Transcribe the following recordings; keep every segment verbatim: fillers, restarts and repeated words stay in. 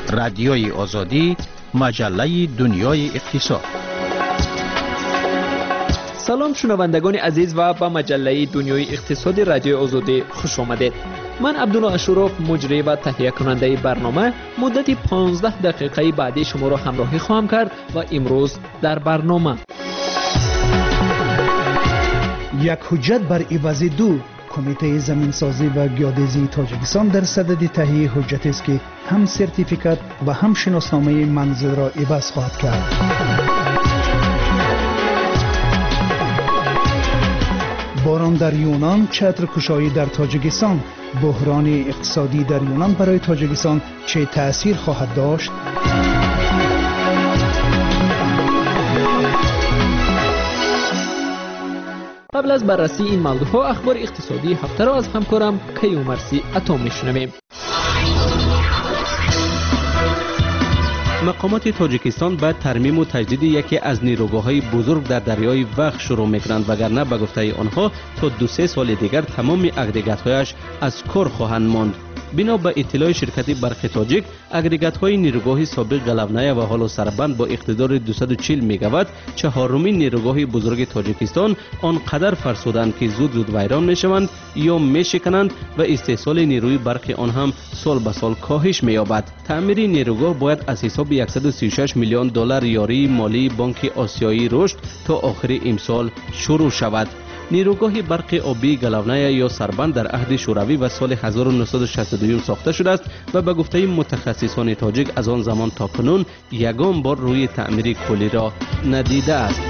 رادیوی آزادی، مجله دنیای اقتصاد. سلام شنوندگان عزیز و به مجله دنیای اقتصادی رادیوی آزادی خوش آمدید. من عبدالله اشرف، مجری و تهیه کننده برنامه، مدت پانزده دقیقه بعدی شما را همراهی خواهم کرد و امروز در برنامه یک حجت بر عوض دو. کمیته زمینسازی و گیاه‌دزی تاجیکستان در صدد تهیه حجتی است که هم سرتیفیکات و هم شناسنامه منزل را عوض خواهد کرد. باران در یونان، چتر کشایی در تاجیکستان. بحران اقتصادی در یونان برای تاجیکستان چه تأثیر خواهد داشت؟ قبل از بررسی این موضوعها اخبار اقتصادی هفته را از همکارم کیومرثی عطا میشنویم. مقامات تاجیکستان بعد ترمیم و تجدید یکی از نیروگاه‌های بزرگ در دریای وخ شروع می‌کنند، وگرنه به گفته آنها تا دو سه سال دیگر تمام اگریگات‌هایش از کار خواهند ماند. بنا به اطلاع شرکت برق تاجیک، اگریگات‌های نیروگاه سابق قلعه‌نیا و حالا سربند با اقتدار دویست و چهل مگاوات چهارمین نیروگاه بزرگ تاجیکستان آنقدر فرسودند که زود زود ویران می‌شوند یا می‌شکنند و استحصال نیروی برق آن هم سال به سال کاهش می‌یابد. تعمیر نیروگاه باید از حساب صد و سی و شش میلیون دلار یاری مالی بانک آسیایی رشد تا آخر امسال شروع شود. نیروگاه برق آبی قلعه‌نیا یا سربند در عهد شوروی و سال هزار و نهصد و شصت و دو ساخته شده است و به گفته متخصصان تاجیک از آن زمان تا کنون یگان بار روی تعمیر کلی را ندیده است.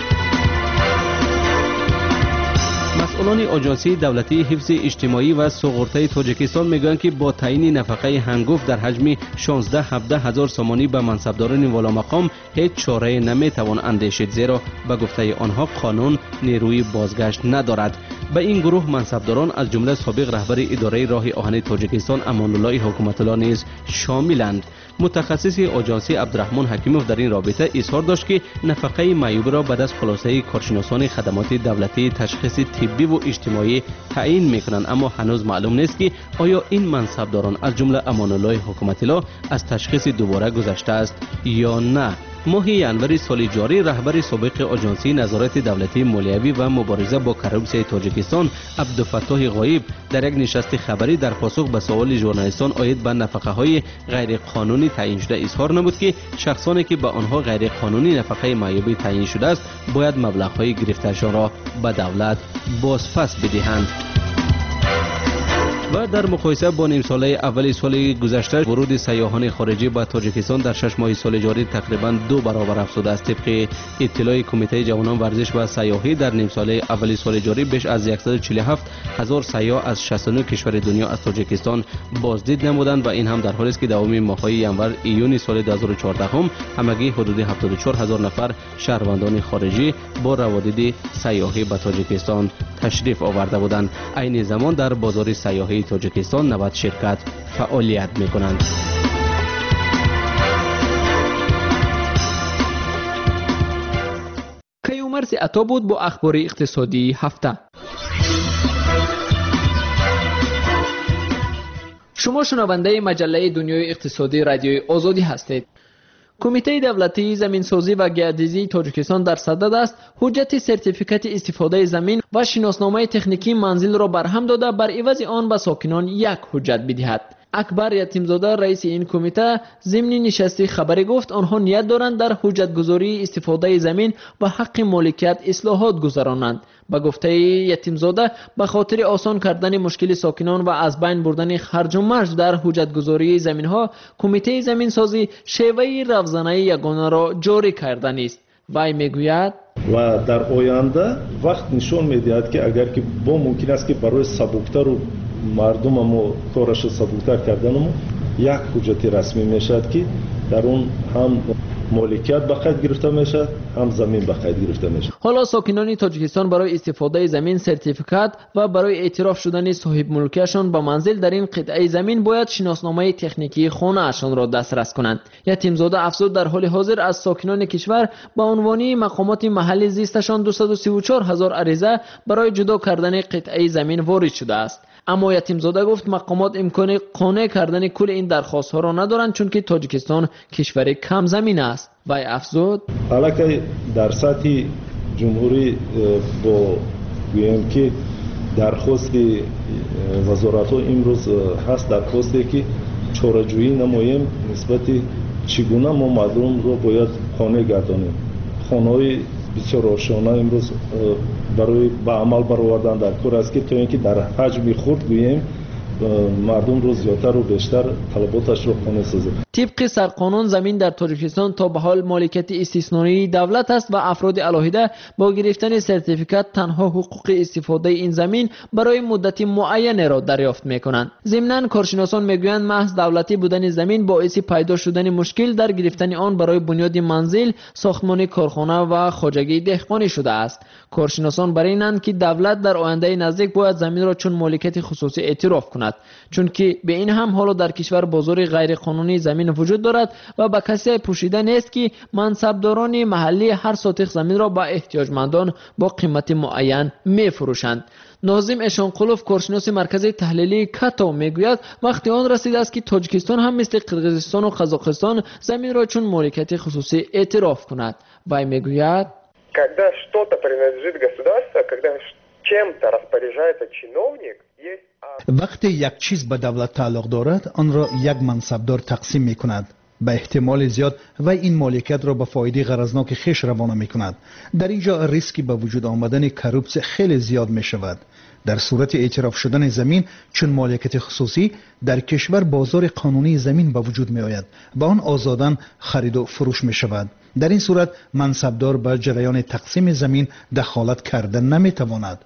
مسئولان آژانسی دولتی حفظ اجتماعی و سوغورته تاجیکستان میگویند که با تعیین نفقه هنگفت در حجم شانزده هفده هزار سامانی به منصبداران والا مقام هیچ چاره نمیتوان اندیشید، زیرا به گفته آنها قانون نیروی بازگشت ندارد. به این گروه منصبداران از جمله سابق رهبر اداره راه آهن تاجیکستان امان الله حکومت الله نیز شاملند. متخصص آژانسی عبدالرحمن حکیموف در این رابطه اظهار داشت که نفقه معیوب را به دست خلاصه کارشناسان خدمات دولتی تشخیص طبی و اجتماعی تعیین میکنند، اما هنوز معلوم نیست که آیا این منصبداران از جمله امان الله حکومت الله از تشخیص دوباره گذشته است یا نه. ماه ینوری سال جاری رهبر سابق آژانسی نظارت دولتی مالیوی و مبارزه با کروپسیون تاجیکستان عبدالفتاح غایب در یک نشست خبری در پاسخ به سوال ژورنالیستان آید به نفقه های غیر قانونی تعیین شده اظهار نمود که شخصانی که به آنها غیر قانونی نفقه معیوب تعیین شده است باید مبلغ های گرفته‌شان را به دولت بازپس بدهند. و در مقایسه با نیم ساله اول سال گذشته ورود سیاحان خارجی به تاجیکستان در شش ماه سال جاری تقریبا دو برابر افزوده است. طبق اطلاع کمیته جوانان ورزش و سیاحی در نیم ساله اول سال جاری بیش از صد و چهل و هفت هزار سیاح از شصت و نه کشور دنیا از تاجیکستان بازدید نمودند و این هم در حالی است که دوام ماه‌های ینور ایون سال دو هزار و چهارده هم همگی حدود هفتاد و چهار هزار نفر شهروندان خارجی با روادید سیاحی به تاجیکستان تشریف آورده بودند. عین زمان در بازار سیاحی تاجیکستان نود شرکت فعالیت می‌کنند. کیومرثی عطا بود با اخبار اقتصادی هفته. شما شنونده مجله دنیای اقتصادی رادیوی آزادی هستید. کمیته دولتی زمینسازی و گیاه‌دزی تاجیکستان در صدد است حجت سرتیفیکات استفاده زمین و شناسنامه تکنیکی منزل را برهم داده بر عوض آن به ساکنان یک حجت بدهد. اکبر یتیمزاده رئیس این کمیته ضمن نشستی خبری گفت آنها نیت دارند در حجت گذاری استفاده زمین و حق مالکیت اصلاحات گذرانند. با گفته یتیمزاده به خاطر آسان کردن مشکل ساکنان و از بین بردن خرج و مرج در حجت گذاری زمین ها، کمیته زمین سازی شیوه روزانه یگانه را جاری کردن است. وی میگوید و در آینده وقت نشون میدهد که اگر که با ممکن است که برای سبکتر و مردم ما کارش سبکتر کردن یک حجت رسمی میشد که در اون هم مالکیت به قید گرفته میشه، هم زمین به قید گرفته میشه. حالا ساکنان تاجیکستان برای استفاده زمین سرتیفیکات و برای اعتراف شدن صاحب ملکیشان به منزل در این قطعه زمین باید شناسنامه تکنیکی خانه اشان را دسترس کنند. یتیمزاده افزود در حال حاضر از ساکنان کشور به عنوان مقامات محلی زیستشان دویست و سی و چهار هزار عریضه برای جدا کردن قطعه زمین وارد شده است. اما یتیمزاده گفت مقامات امکان قانع کردن کل این درخواست ها را ندارند چون که تاجیکستان کشور کم زمین است. وی افزود حالا در سطح جمهوری با گویم که درخواست وزارت ها امروز هست، درخواستی که چاره‌جویی نماییم نسبت چگونه ما مردم رو باید قانع گردانیم. خانه‌های بسیار روشنه امروز برای به عمل برآوردن در کار است که تا اینکه در حجم خرد گوییم مردم رو زیادتر و بیشتر طلباتش رو قانع سازه. طبق سرقانون زمین در تاجیکستان تا به حال مالکیت استثنایی دولت است و افراد علاهده با گرفتن سرتیفیکات تنها حقوق استفاده این زمین برای مدت معین را دریافت می‌کنند. ضمناً کارشناسان میگویند محض دولتی بودن زمین باعث پیدا شدن مشکل در گرفتن آن برای بنیاد منزل، ساختمان کارخانه و خواجگی دهقانی شده است. کارشناسان برای اینند که دولت در آینده نزدیک باید زمین را چون مالکیت خصوصی اعتراف کند، چون که به این هم حالا در کشور بازار غیر قانونی زمین وجود دارد و به کسی پوشیده نیست که منصبداران محلی هر ساتق زمین را به احتیاجمندان با قیمت معین می فروشند. ناظم اشانقلوف کارشناس مرکز تحلیلی کاتو میگوید وقتی آن رسیده است که تاجیکستان هم مثل قرقیزستان و قزاقستان زمین را چون مالکیت خصوصی اعتراف کند. وی میگوید когда что-то принадлежит государству, когда чем-то распоряжается чиновник, وقتی یک چیز به دولت تعلق دارد آن را یک منصبدار تقسیم می کند. به احتمال زیاد و این مالکیت را به فایده غرضناک خیش روانه می کند. در اینجا ریسکی به وجود آمدن کروپسی خیلی زیاد می شود. در صورت اعتراف شدن زمین چون مالکیت خصوصی در کشور بازار قانونی زمین به وجود می آید. با آن آزاداً خرید و فروش می شود. در این صورت منصبدار به جریان تقسیم زمین دخالت کردن نمی تواند.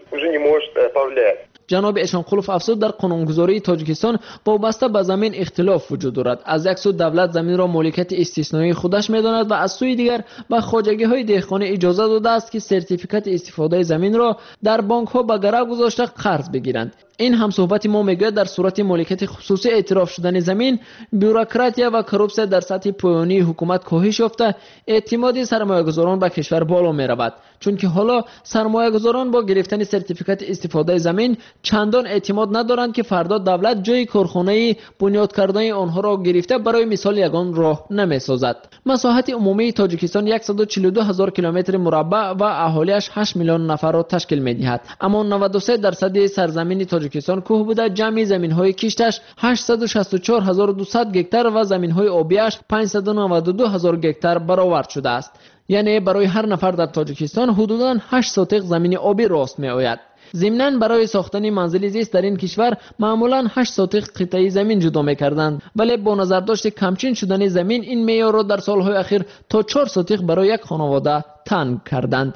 جناب اشانقلوف افزود در قانونگذاری تاجیکستان وابسته به زمین اختلاف وجود دارد. از یک سو دولت زمین را مالکیت استثنایی خودش می‌داند و از سوی دیگر به خواجگی‌های دهقانی اجازه داده است که سرتیفیکات استفاده زمین را در بانک‌ها به گرو گذاشته قرض بگیرند. این هم صحبت ما میگوید در صورت مالکیت خصوصی اعتراف شدن زمین بیوروکراتیا و کروپسی در سطح پایانی حکومت کاهش یافته، اعتماد سرمایه‌گذاران به کشور بالا می‌رود، چون که حالا سرمایه‌گذاران با گرفتن سرتیفیکات استفاده زمین چندان اعتماد ندارند که فردا دولت جای کارخانه بنیاد کردن آنها را گرفته برای مثال یگان راه نمی‌سازد. مساحت عمومی تاجیکستان صد و چهل و دو هزار کیلومتر مربع و اهالیش هشت میلیون نفر را تشکیل می‌دهد، اما نود و سه درصد سرزمین تاجیکستان کوه بوده. جمعی زمین‌های کشتش هشتصد و شصت و چهار هزار و دویست گکتار و زمین‌های آبیش پانصد و نود و دو هزار گکتار برآورد شده است. یعنی برای هر نفر در تاجیکستان حدوداً هشت ساتق زمین آبی راست می‌آید. ضمناً برای ساختن منزل زیست در این کشور معمولاً هشت ساتق قطعه زمین جدا می‌کردند، ولی با نظر داشت کمچین شدن زمین این معیار را در سال‌های اخیر تا چهار ساتق برای یک خانواده تنگ کردند.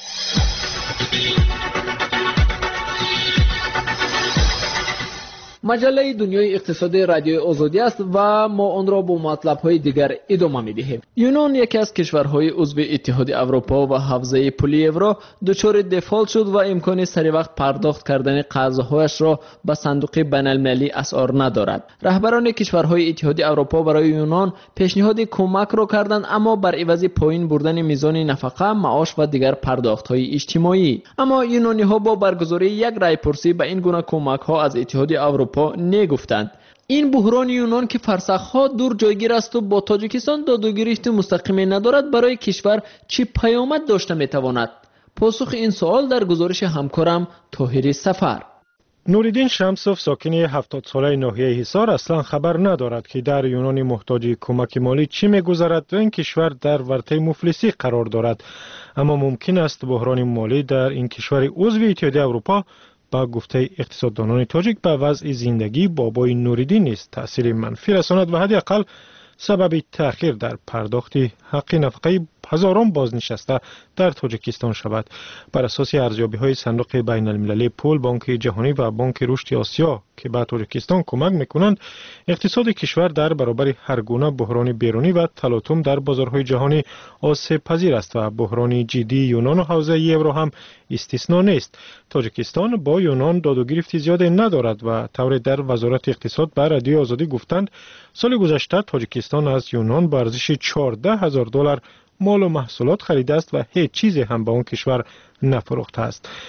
مجله دنیای اقتصادی رادیوی آزادی است و ما آن را با مطلب‌های دیگر ادامه می‌دهیم. یونان یکی از کشورهای عضو اتحاد اروپا و حوزه پولی یورو دچار دفالت شد و امکان سری وقت پرداخت کردن قرضهایش را به صندوق بین‌المللی اسعار ندارد. رهبران کشورهای اتحاد اروپا برای یونان پیشنهاد کمک را کردند، اما بر عوض پایین بردن میزان نفقه، معاش و دیگر پرداخت‌های اجتماعی. اما یونانی‌ها با برگزاری یک رای‌پرسی به این گونه کمک‌ها از اتحاد اروپا نگفتند. این بحران یونان که فرسخ‌ها دور جایگیر است و با تاجیکستان دادوگریخت مستقیمی ندارد برای کشور چه پیامد داشته میتواند؟ پاسخ این سوال در گزارش همکارم طاهر سفر. نوریدین شمسوف ساکن هفتاد ساله ناحیه حصار اصلا خبر ندارد که در یونان محتاج کمک مالی چی میگذرد و این کشور در ورطه مفلسی قرار دارد. اما ممکن است بحران مالی در این کشور عضو اتحاد اروپا با گفته اقتصاددانان تاجیک به وضع زندگی بابای نوریدین نیست تأثیر منفی رساند و حداقل سبب تأخیر در پرداخت حق نفقه هزاران بازنشسته در تاجیکستان شود. بر اساس ارزیابی‌های صندوق بین‌المللی پول، بانک جهانی و بانک رشد آسیا که به تاجیکستان کمک می‌کنند، اقتصاد کشور در برابر هر گونه بحران بیرونی و تلاطم در بازارهای جهانی آسیب پذیر است و بحران جدی یونان و حوزه یورو هم استثنا نیست. تاجیکستان با یونان داد و گرفت زیادی ندارد و طور در وزارت اقتصاد به رادیو آزادی گفتند سال گذشته تاجیکستان از یونان به ارزش چهارده هزار دلار مال و محصولات خریده است و هیچ چیزی هم به اون کشور نفروخته است.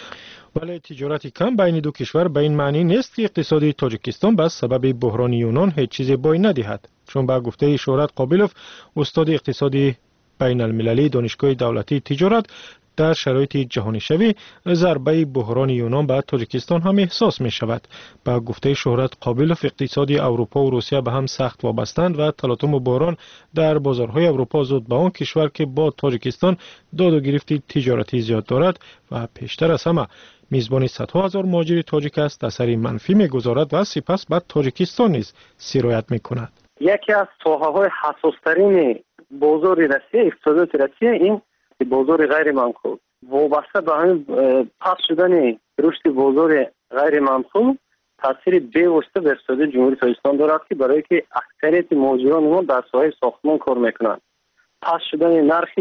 ولی تجارت کم بین دو کشور به این معنی نیست که اقتصادی تاجیکستان به سبب بحران یونان هیچ چیز بای ندهد، چون با گفته شهرت قابلوف استاد اقتصادی بین المللی دانشگاه دولتی تجارت در شرایط جهانی شوی ضربه بحران یونان به تاجیکستان هم احساس می شود. با گفته شهرت قابلوف اقتصادی اروپا و روسیه به هم سخت وابستند و تلاطم بحران در بازارهای اروپا زود به آن کشور که با تاجیکستان داد و گرفت تجارتی زیاد دارد و پیشتر از همه میزبان صدها هزار مهاجر تاجیک است اثری منفی میگذارد و سپس به تاجیکستان نیز سرایت میکند. یکی از ساحه‌های حساس‌ترین بازار روسیه، اقتصادیات روسیه، این بازار غیر منقول وابسته به همین پس شدن رشد بازار غیر منقول تاثیر بی‌واسطه بر اقتصاد جمهوری تاجیکستان دارد که برای که اکثریت مهاجران ما در ساحه ساختمان کار میکنند. پس شدن نرخ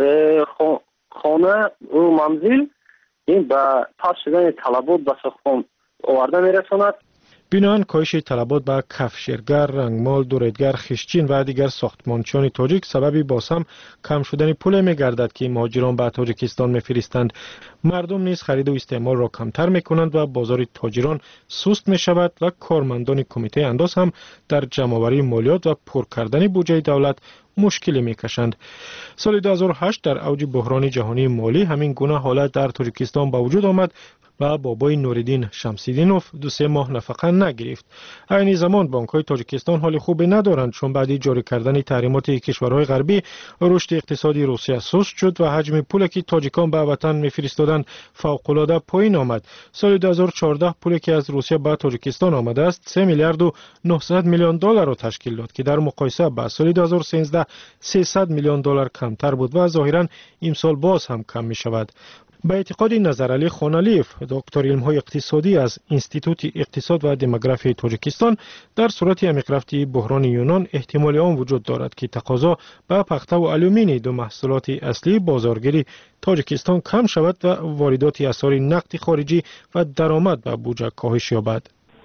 خانه و منزل این به پس شدن طلبات به ساختمان آورده میرساند. بنابراین کاهش طلبات به کفشرگر، رنگمال، دوریدگر، خشچین و دیگر ساختمانچیان تاجیک سببی باز هم کم شدن پول می‌گردد که مهاجران به تاجیکستان می‌فرستند. مردم نیز خرید و استعمال را کمتر می‌کنند و بازار تاجران سست می‌شود و کارمندان کمیته انداز هم در جمع‌آوری مالیات و پر کردن بودجه دولت مشکلی می‌کشند. سال دو هزار و هشت در اوج بحران جهانی مالی همین گونه حالت در تاجیکستان به وجود آمد و بابای نوریدین شمسیدینوف دو سه ماه نفقه نگرفت. این زمان بانک‌های تاجیکستان حال خوبی ندارند، چون بعد جاری کردن تحریمات کشورهای غربی رشد اقتصادی روسیه سست شد و حجم پولی که تاجیکان به وطن می‌فرستادند فوق‌العاده پایین آمد. سال دو هزار و چهارده پولی که از روسیه به تاجیکستان آمده است سه میلیارد و نهصد میلیون دلار را تشکیل داد که در مقایسه با سال دو هزار و سیزده سیصد میلیون دلار کمتر بود و ظاهراً امسال باز هم کم می‌شود. به اعتقاد نظرعلی خانالیف، دکتر علم‌های اقتصادی از انستیتوت اقتصاد و دموگرافی تاجیکستان، در صورت عمیق‌رفتی بحران یونان احتمال آن وجود دارد که تقاضا به پخته و آلومینی دو محصولات اصلی بازارگیری تاجیکستان کم شود و واردات اسعار نقد خارجی و درآمد به بودجه کاهش یابد.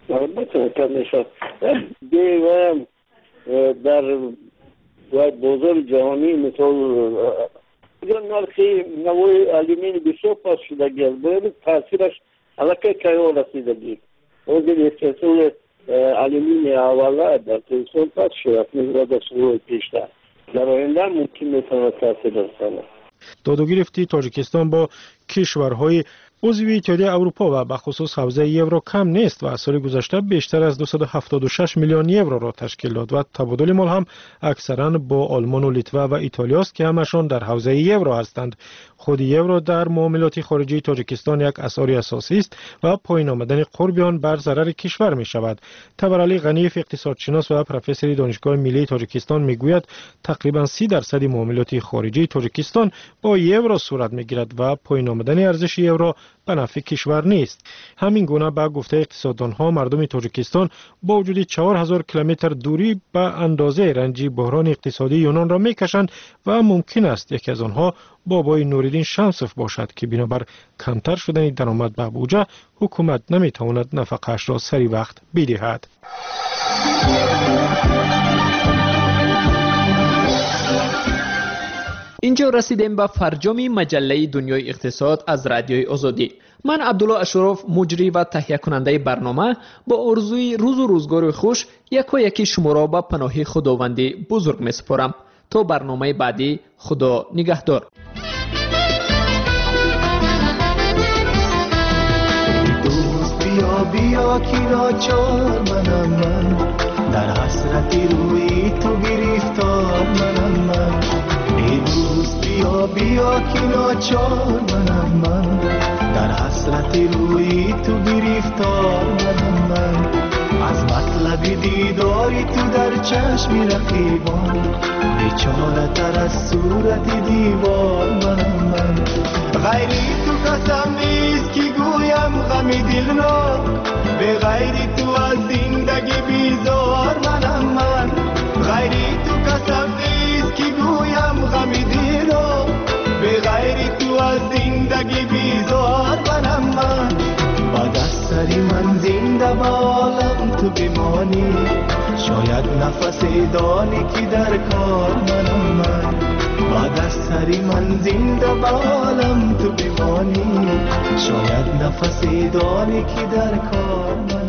در بازار جهانی مثل اگر نرخی نوع آلومینی بسیار پاس شده گرد باید تاثیرش علاقه کهیو رسیدگی اوزی استحصال آلومینی اولا در تاثیر پاس شده نظر در سوی پیشتر در آینده ممکن میتونه تاثیر رسانه. داد و گرفتی تاجیکستان با کشورهای عضو اتحادیه اروپا و به خصوص حوزه یورو کم نیست و از سال گذشته بیشتر از دویست و هفتاد و شش میلیون یورو را تشکیل داد و تبادل مال هم اکثرا با آلمان و لیتوا و ایتالیا است که همشان در حوزه یورو هستند. خود یورو در معاملات خارجی تاجیکستان یک اسعار اساسی است و پایین آمدن قرب آن بر ضرر کشور می شود. تبرعلی غنیف اقتصادشناس و پروفسور دانشگاه ملی تاجیکستان میگوید تقریبا سی درصد معاملات خارجی تاجیکستان با یورو صورت میگیرد و پایین آمدن ارزش یورو به نفع کشور نیست. همین گونه به گفته اقتصاددانها مردم تاجیکستان با وجود چهار هزار کیلومتر دوری به اندازه رنج بحران اقتصادی یونان را میکشند و ممکن است یکی از آنها بابای نوریدین شمسوف باشد که بنابر کمتر شدن درآمد به بودجه حکومت نمیتواند نفقه‌اش را سری وقت بدهد. اینجا رسیدیم به فرجام مجله دنیای اقتصاد از رادیوی آزادی. من عبدالله اشرف مجری و تهیه کننده برنامه با آرزوی روز و روزگار خوش یک و یکی شما را به پناه خداوندی بزرگ می سپارم. تا برنامه بعدی خدا نگهدار. دوست بیا بیا کی ناچار منم من در حسرتی روی تو گرفتار منم من ای دوست بیا بیا کی ناچار منم من در حسرتی روی تو گرفتار منم من از مطلب دیداری تو در چشم رقیبان بیچاره تر از صورت دیوار منم من غیری تو قسم نیست که گویم غم دلناک به غیری تو از زندگی بیزار منم من غیری تو قسم نیست که گویم غم دلناک به غیری تو از زندگی بیزار منم من با دست سری من زنده با عالم تو بمانی شاید نفس دانی که در کار منم من بعد از سری من زنده بالم تو بمانی شاید نفس دانی که در کار من